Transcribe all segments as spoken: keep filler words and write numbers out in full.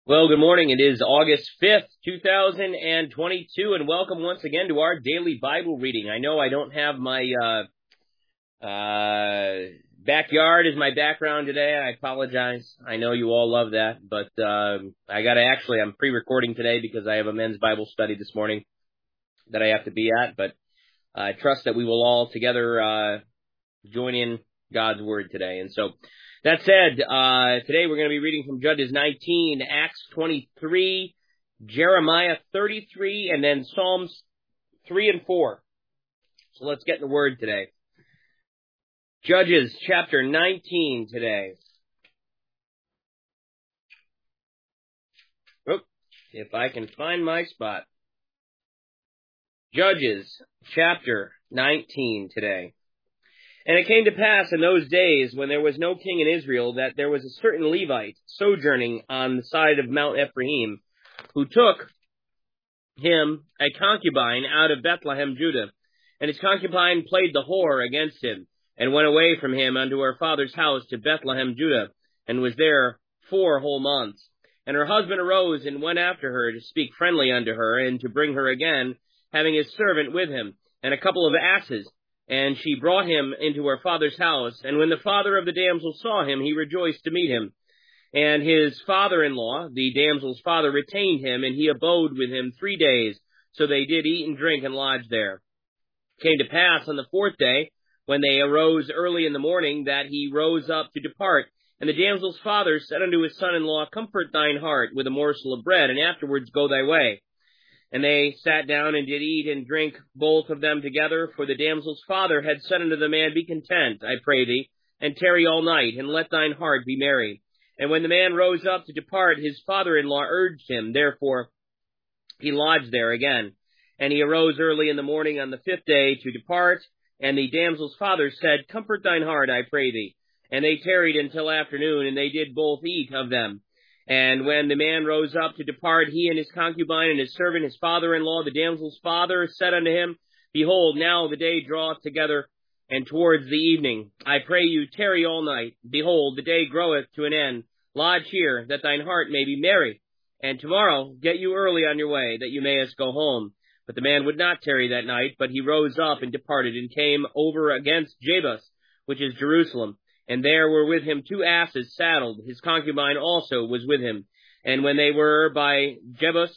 Well, good morning. It is August fifth, two thousand twenty-two, and welcome once again to our daily Bible reading. I know I don't have my uh uh backyard as my background today. I apologize. I know you all love that, but uh, I got to actually, I'm pre-recording today because I have a men's Bible study this morning that I have to be at, but I trust that we will all together uh join in God's Word today. And so, that said, uh, today we're going to be reading from Judges nineteen, Acts twenty-three, Jeremiah thirty-three, and then Psalms three and four. So let's get in the Word today. Judges chapter nineteen today. Oop, if I can find my spot. Judges chapter nineteen today. And it came to pass in those days, when there was no king in Israel, that there was a certain Levite sojourning on the side of Mount Ephraim, who took him a concubine out of Bethlehem, Judah. And his concubine played the whore against him, and went away from him unto her father's house to Bethlehem, Judah, and was there four whole months. And her husband arose and went after her to speak friendly unto her, and to bring her again, having his servant with him, and a couple of asses. And she brought him into her father's house. And when the father of the damsel saw him, he rejoiced to meet him. And his father-in-law, the damsel's father, retained him, and he abode with him three days. So they did eat and drink and lodge there. It came to pass on the fourth day, when they arose early in the morning, that he rose up to depart. And the damsel's father said unto his son-in-law, Comfort thine heart with a morsel of bread, and afterwards go thy way. And they sat down and did eat and drink both of them together, for the damsel's father had said unto the man, Be content, I pray thee, and tarry all night, and let thine heart be merry. And when the man rose up to depart, his father-in-law urged him, therefore he lodged there again. And he arose early in the morning on the fifth day to depart, and the damsel's father said, Comfort thine heart, I pray thee. And they tarried until afternoon, and they did both eat of them. And when the man rose up to depart, he and his concubine and his servant, his father-in-law, the damsel's father, said unto him, Behold, now the day draweth together, and towards the evening. I pray you, tarry all night. Behold, the day groweth to an end. Lodge here, that thine heart may be merry. And tomorrow get you early on your way, that you mayest go home. But the man would not tarry that night, but he rose up and departed, and came over against Jebus, which is Jerusalem. And there were with him two asses saddled. His concubine also was with him. And when they were by Jebus,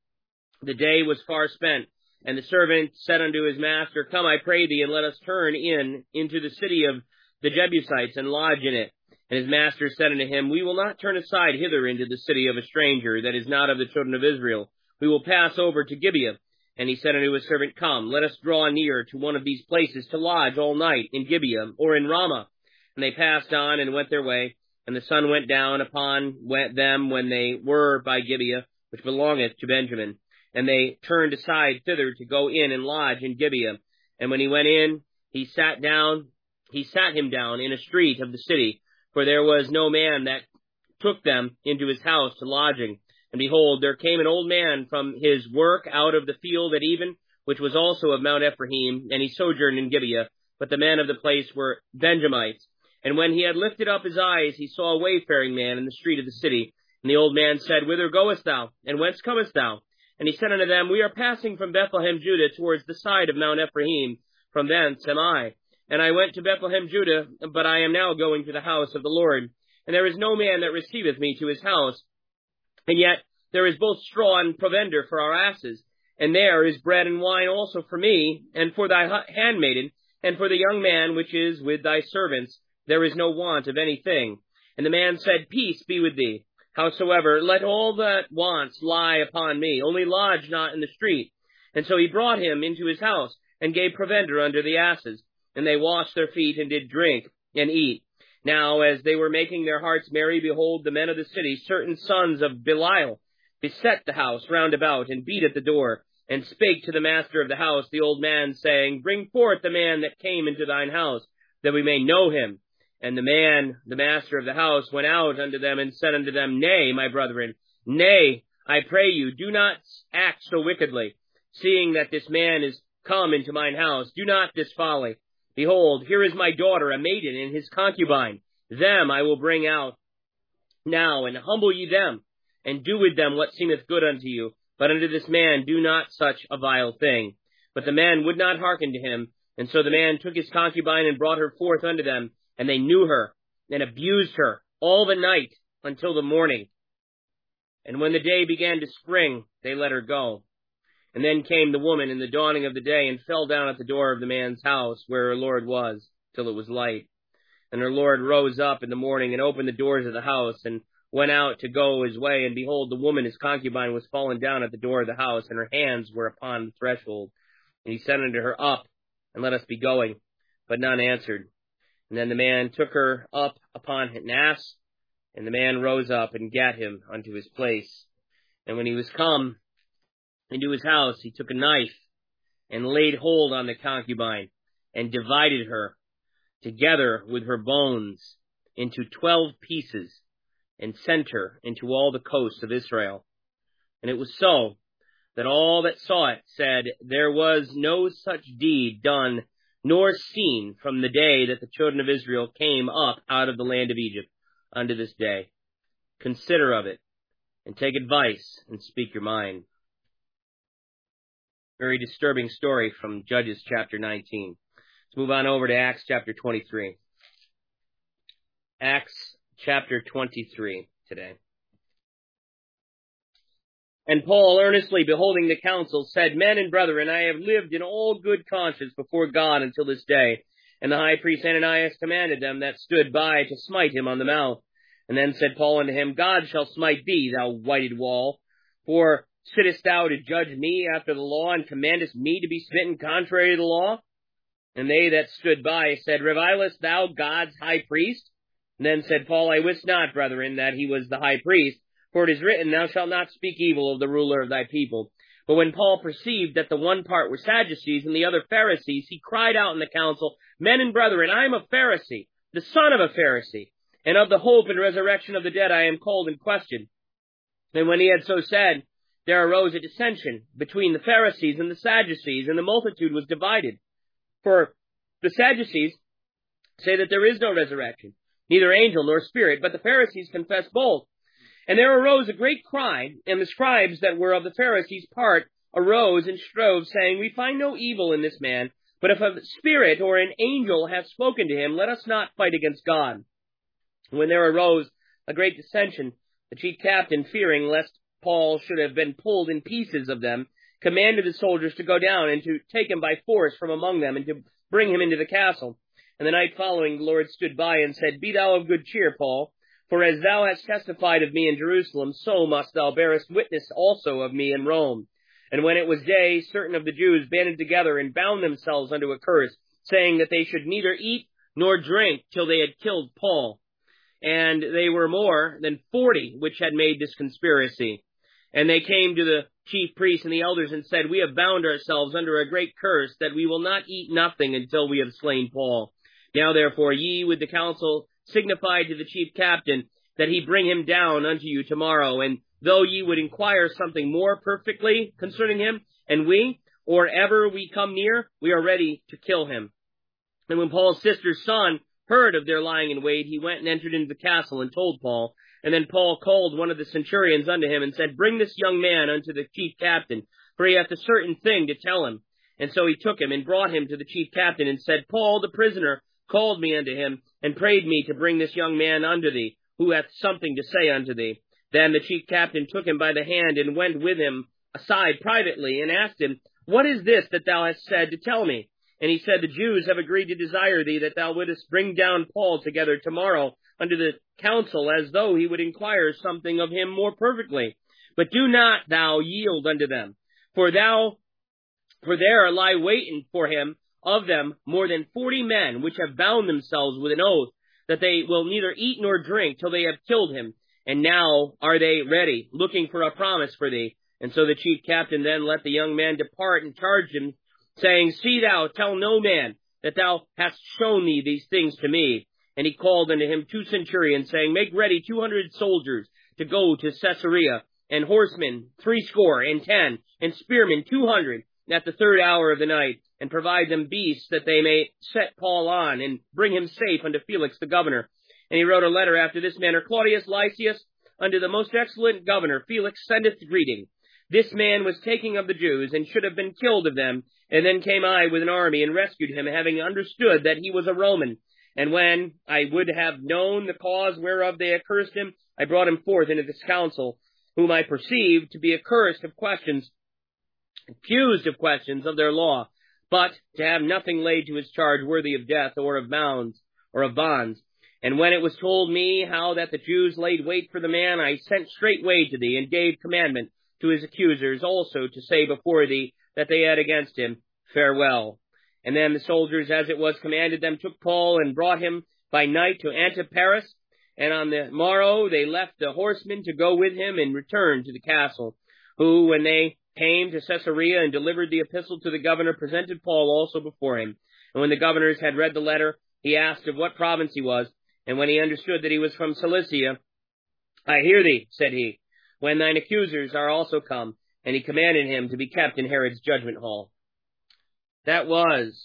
the day was far spent. And the servant said unto his master, Come, I pray thee, and let us turn in into the city of the Jebusites, and lodge in it. And his master said unto him, We will not turn aside hither into the city of a stranger, that is not of the children of Israel. We will pass over to Gibeah. And he said unto his servant, Come, let us draw near to one of these places to lodge all night, in Gibeah, or in Ramah. And they passed on and went their way, and the sun went down upon them when they were by Gibeah, which belongeth to Benjamin. And they turned aside thither to go in and lodge in Gibeah. And when he went in, he sat down, he sat him down in a street of the city, for there was no man that took them into his house to lodging. And behold, there came an old man from his work out of the field at even, which was also of Mount Ephraim, and he sojourned in Gibeah. But the men of the place were Benjamites. And when he had lifted up his eyes, he saw a wayfaring man in the street of the city. And the old man said, Whither goest thou? And whence comest thou? And he said unto them, We are passing from Bethlehem, Judah, towards the side of Mount Ephraim. From thence am I. And I went to Bethlehem, Judah, but I am now going to the house of the Lord. And there is no man that receiveth me to his house. And yet there is both straw and provender for our asses. And there is bread and wine also for me, and for thy handmaiden, and for the young man which is with thy servants. There is no want of anything. And the man said, Peace be with thee. Howsoever, let all that wants lie upon me, only lodge not in the street. And so he brought him into his house, and gave provender unto the asses. And they washed their feet, and did drink, and eat. Now as they were making their hearts merry, behold, the men of the city, certain sons of Belial, beset the house round about, and beat at the door, and spake to the master of the house, the old man, saying, Bring forth the man that came into thine house, that we may know him. And the man, the master of the house, went out unto them, and said unto them, Nay, my brethren, nay, I pray you, do not act so wickedly, seeing that this man is come into mine house. Do not this folly. Behold, here is my daughter, a maiden, and his concubine. Them I will bring out now, and humble ye them. and do with them what seemeth good unto you. But unto this man do not such a vile thing. But the man would not hearken to him. And so the man took his concubine and brought her forth unto them. And they knew her, and abused her all the night until the morning. And when the day began to spring, they let her go. And then came the woman in the dawning of the day, and fell down at the door of the man's house, where her lord was, till it was light. And her lord rose up in the morning, and opened the doors of the house, and went out to go his way. And behold, the woman, his concubine, was fallen down at the door of the house, and her hands were upon the threshold. And he said unto her, Up, and let us be going. But none answered. And then the man took her up upon an ass, and the man rose up and gat him unto his place. And when he was come into his house, he took a knife, and laid hold on the concubine, and divided her, together with her bones, into twelve pieces, and sent her into all the coasts of Israel. And it was so, that all that saw it said, There was no such deed done, nor seen from the day that the children of Israel came up out of the land of Egypt unto this day. Consider of it, and take advice, and speak your mind. Very disturbing story from Judges chapter nineteen. Let's move on over to Acts chapter twenty-three. Acts chapter twenty-three today. And Paul, earnestly beholding the council, said, Men and brethren, I have lived in all good conscience before God until this day. And the high priest Ananias commanded them that stood by to smite him on the mouth. And then said Paul unto him, God shall smite thee, thou whited wall. For sittest thou to judge me after the law, and commandest me to be smitten contrary to the law? And they that stood by said, Revilest thou God's high priest? And then said Paul, I wist not, brethren, that he was the high priest. For it is written, Thou shalt not speak evil of the ruler of thy people. But when Paul perceived that the one part were Sadducees and the other Pharisees, he cried out in the council, Men and brethren, I am a Pharisee, the son of a Pharisee, and of the hope and resurrection of the dead I am called in question. And when he had so said, there arose a dissension between the Pharisees and the Sadducees, and the multitude was divided. For the Sadducees say that there is no resurrection, neither angel nor spirit, but the Pharisees confess both. And there arose a great cry, and the scribes that were of the Pharisees' part arose and strove, saying, We find no evil in this man, but if a spirit or an angel hath spoken to him, let us not fight against God. When there arose a great dissension, the chief captain, fearing lest Paul should have been pulled in pieces of them, commanded the soldiers to go down and to take him by force from among them, and to bring him into the castle. And the night following the Lord stood by and said, Be thou of good cheer, Paul, for as thou hast testified of me in Jerusalem, so must thou bearest witness also of me in Rome. And when it was day, certain of the Jews banded together and bound themselves unto a curse, saying that they should neither eat nor drink till they had killed Paul. And they were more than forty which had made this conspiracy. And they came to the chief priests and the elders and said, We have bound ourselves under a great curse, that we will not eat nothing until we have slain Paul. Now therefore ye with the council signified to the chief captain that he bring him down unto you tomorrow. And though ye would inquire something more perfectly concerning him, and we, or ever we come near, we are ready to kill him. And when Paul's sister's son heard of their lying in wait, he went and entered into the castle and told Paul. And then Paul called one of the centurions unto him and said, Bring this young man unto the chief captain, for he hath a certain thing to tell him. And so he took him and brought him to the chief captain and said, Paul the prisoner called me unto him, and prayed me to bring this young man unto thee, who hath something to say unto thee. Then the chief captain took him by the hand, and went with him aside privately, and asked him, What is this that thou hast said to tell me? And he said, The Jews have agreed to desire thee that thou wouldest bring down Paul together tomorrow unto the council, as though he would inquire something of him more perfectly. But do not thou yield unto them, for thou, for there lie waiting for him of them more than forty men, which have bound themselves with an oath, that they will neither eat nor drink till they have killed him. And now are they ready, looking for a promise for thee. And so the chief captain then let the young man depart, and charged him, saying, See thou, tell no man that thou hast shown me these things to me. And he called unto him two centurions, saying, Make ready two hundred soldiers to go to Caesarea, and horsemen threescore and ten, and spearmen two hundred, at the third hour of the night, and provide them beasts, that they may set Paul on, and bring him safe unto Felix the governor. And he wrote a letter after this manner, Claudius Lysias, unto the most excellent governor, Felix sendeth greeting. This man was taking of the Jews, and should have been killed of them. And then came I with an army, and rescued him, having understood that he was a Roman. And when I would have known the cause whereof they accursed him, I brought him forth into this council, whom I perceived to be accursed of questions, accused of questions of their law, but to have nothing laid to his charge worthy of death, or of bounds, or of bonds. And when it was told me how that the Jews laid wait for the man, I sent straightway to thee, and gave commandment to his accusers also to say before thee that they had against him, farewell. And then the soldiers, as it was commanded them, took Paul and brought him by night to Antiparis. And on the morrow they left the horsemen to go with him, and returned to the castle, who, when they came to Caesarea and delivered the epistle to the governor, presented Paul also before him. And when the governors had read the letter, he asked of what province he was. And when he understood that he was from Cilicia, I hear thee, said he, when thine accusers are also come. And he commanded him to be kept in Herod's judgment hall. That was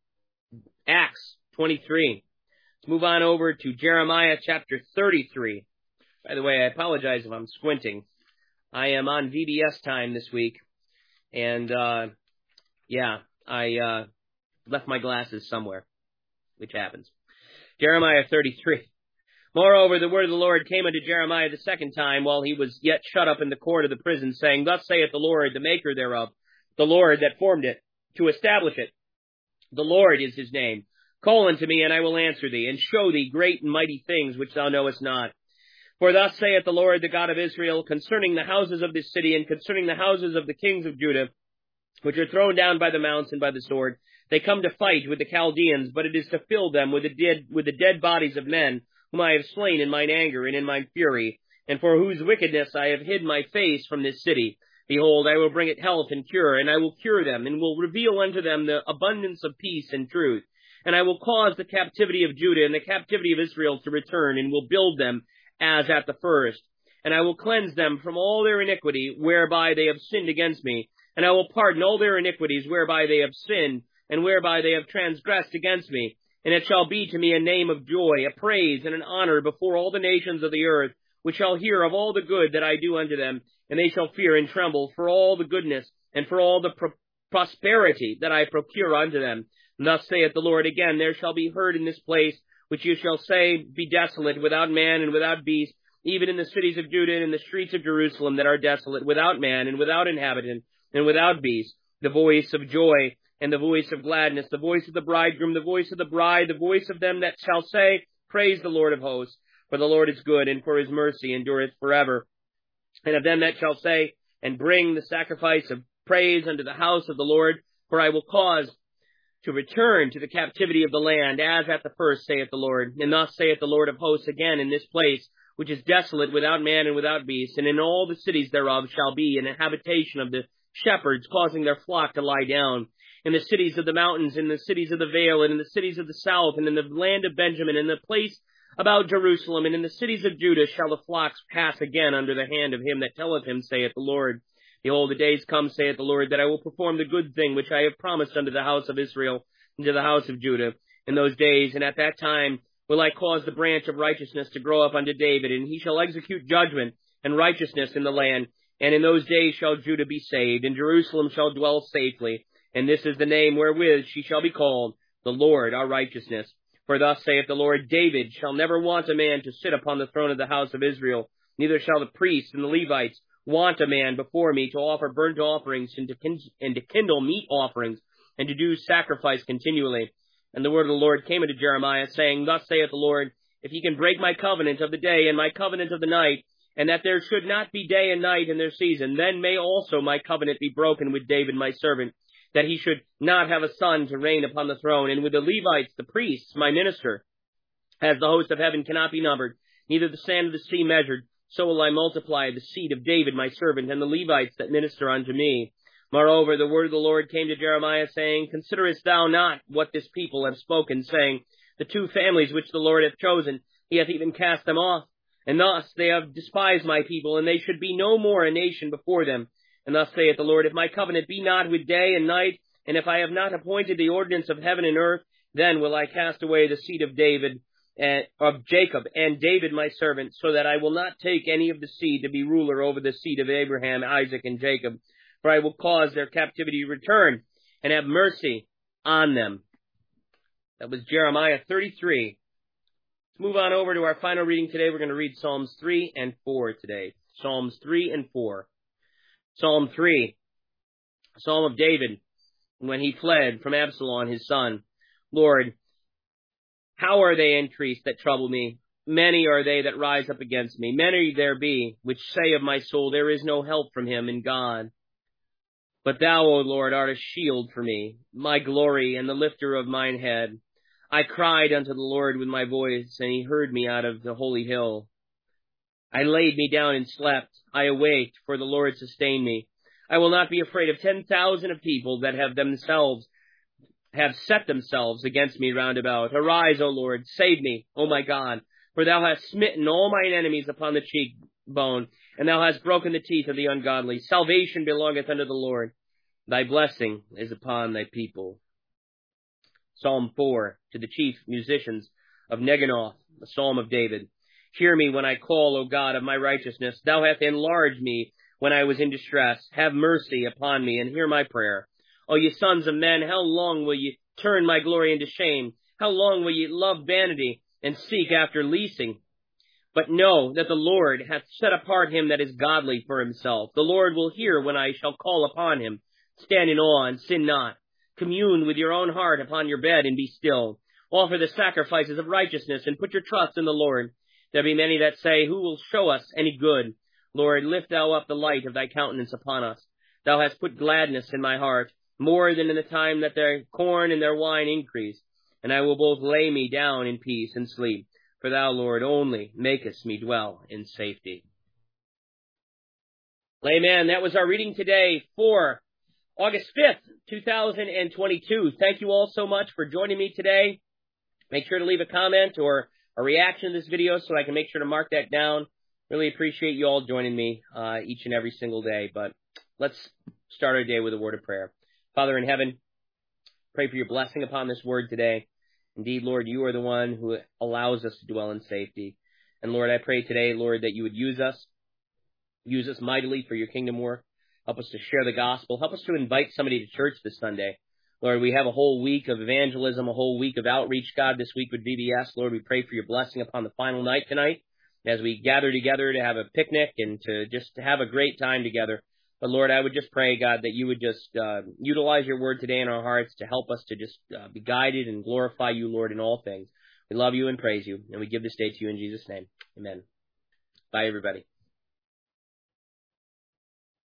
Acts twenty-three. Let's move on over to Jeremiah chapter thirty-three. By the way, I apologize if I'm squinting. I am on V B S time this week. And, uh, yeah, I, uh, left my glasses somewhere, which happens. Jeremiah thirty-three. Moreover, the word of the Lord came unto Jeremiah the second time, while he was yet shut up in the court of the prison, saying, Thus saith the Lord, the maker thereof, the Lord that formed it, to establish it. The Lord is his name. Call unto me, and I will answer thee, and show thee great and mighty things which thou knowest not. For thus saith the Lord, the God of Israel, concerning the houses of this city, and concerning the houses of the kings of Judah, which are thrown down by the mounts and by the sword. They come to fight with the Chaldeans, but it is to fill them with the dead, with the dead bodies of men, whom I have slain in mine anger and in mine fury, and for whose wickedness I have hid my face from this city. Behold, I will bring it health and cure, and I will cure them, and will reveal unto them the abundance of peace and truth. And I will cause the captivity of Judah and the captivity of Israel to return, and will build them as at the first. And I will cleanse them from all their iniquity, whereby they have sinned against me. And I will pardon all their iniquities, whereby they have sinned, and whereby they have transgressed against me. And it shall be to me a name of joy, a praise, and an honor before all the nations of the earth, which shall hear of all the good that I do unto them, and they shall fear and tremble for all the goodness, and for all the pro- prosperity that I procure unto them. And thus saith the Lord again, there shall be heard in this place, which you shall say, be desolate, without man and without beast, even in the cities of Judah and in the streets of Jerusalem that are desolate, without man and without inhabitant, and without beast, the voice of joy, and the voice of gladness, the voice of the bridegroom, the voice of the bride, the voice of them that shall say, praise the Lord of hosts, for the Lord is good, and for his mercy endureth forever. And of them that shall say, and bring the sacrifice of praise unto the house of the Lord, for I will cause to return to the captivity of the land, as at the first, saith the Lord. And thus saith the Lord of hosts again in this place, which is desolate without man and without beast, and in all the cities thereof shall be an habitation of the shepherds, causing their flock to lie down. In the cities of the mountains, in the cities of the vale, and in the cities of the south, and in the land of Benjamin, in the place about Jerusalem, and in the cities of Judah shall the flocks pass again under the hand of him that telleth him, saith the Lord. Behold, the days come, saith the Lord, that I will perform the good thing which I have promised unto the house of Israel, and to the house of Judah. In those days, and at that time, will I cause the branch of righteousness to grow up unto David, and he shall execute judgment and righteousness in the land. And in those days shall Judah be saved, and Jerusalem shall dwell safely. And this is the name wherewith she shall be called, the Lord our righteousness. For thus saith the Lord, David shall never want a man to sit upon the throne of the house of Israel, neither shall the priests and the Levites want a man before me to offer burnt offerings and to, kin- and to kindle meat offerings, and to do sacrifice continually. And the word of the Lord came unto Jeremiah, saying, Thus saith the Lord, if ye can break my covenant of the day and my covenant of the night, and that there should not be day and night in their season, then may also my covenant be broken with David my servant, that he should not have a son to reign upon the throne, and with the Levites, the priests, my minister. As the host of heaven cannot be numbered, neither the sand of the sea measured, so will I multiply the seed of David my servant, and the Levites that minister unto me. Moreover, the word of the Lord came to Jeremiah, saying, Considerest thou not what this people have spoken, saying, The two families which the Lord hath chosen, he hath even cast them off. And thus they have despised my people, and they should be no more a nation before them. And thus saith the Lord, if my covenant be not with day and night, and if I have not appointed the ordinance of heaven and earth, then will I cast away the seed of David and of Jacob and David my servant, so that I will not take any of the seed to be ruler over the seed of Abraham, Isaac, and Jacob, for I will cause their captivity to return and have mercy on them. That was Jeremiah thirty-three. Let's move on over to our final reading today. We're going to read Psalms three and four today. Psalms three and four. Psalm three, Psalm of David, when he fled from Absalom, his son. Lord, how are they increased that trouble me? Many are they that rise up against me. Many there be which say of my soul, there is no help from him in God. But thou, O Lord, art a shield for me, my glory and the lifter of mine head. I cried unto the Lord with my voice, and he heard me out of the holy hill. I laid me down and slept. I awaked, for the Lord sustained me. I will not be afraid of ten thousand of people that have themselves have set themselves against me round about. Arise, O Lord, save me, O my God, for thou hast smitten all mine enemies upon the cheekbone, and thou hast broken the teeth of the ungodly. Salvation belongeth unto the Lord. Thy blessing is upon thy people. Psalm four, to the chief musicians of Neginoth, the Psalm of David. Hear me when I call, O God of my righteousness. Thou hast enlarged me when I was in distress. Have mercy upon me, and hear my prayer. O ye sons of men, how long will ye turn my glory into shame? How long will ye love vanity, and seek after leasing? But know that the Lord hath set apart him that is godly for himself. The Lord will hear when I shall call upon him. Stand in awe and sin not. Commune with your own heart upon your bed and be still. Offer the sacrifices of righteousness and put your trust in the Lord. There be many that say, who will show us any good? Lord, lift thou up the light of thy countenance upon us. Thou hast put gladness in my heart, more than in the time that their corn and their wine increase. And I will both lay me down in peace and sleep. For thou, Lord, only makest me dwell in safety. Amen. That was our reading today for August fifth, two thousand twenty-two. Thank you all so much for joining me today. Make sure to leave a comment or a reaction to this video so I can make sure to mark that down. Really appreciate you all joining me uh, each and every single day. But let's start our day with a word of prayer. Father in heaven, pray for your blessing upon this word today. Indeed, Lord, you are the one who allows us to dwell in safety. And Lord, I pray today, Lord, that you would use us, use us mightily for your kingdom work. Help us to share the gospel. Help us to invite somebody to church this Sunday. Lord, we have a whole week of evangelism, a whole week of outreach, God, this week with V B S. Lord, we pray for your blessing upon the final night tonight as we gather together to have a picnic and to just have a great time together. But Lord, I would just pray, God, that you would just uh, utilize your word today in our hearts to help us to just uh, be guided and glorify you, Lord, in all things. We love you and praise you, and we give this day to you in Jesus' name. Amen. Bye, everybody.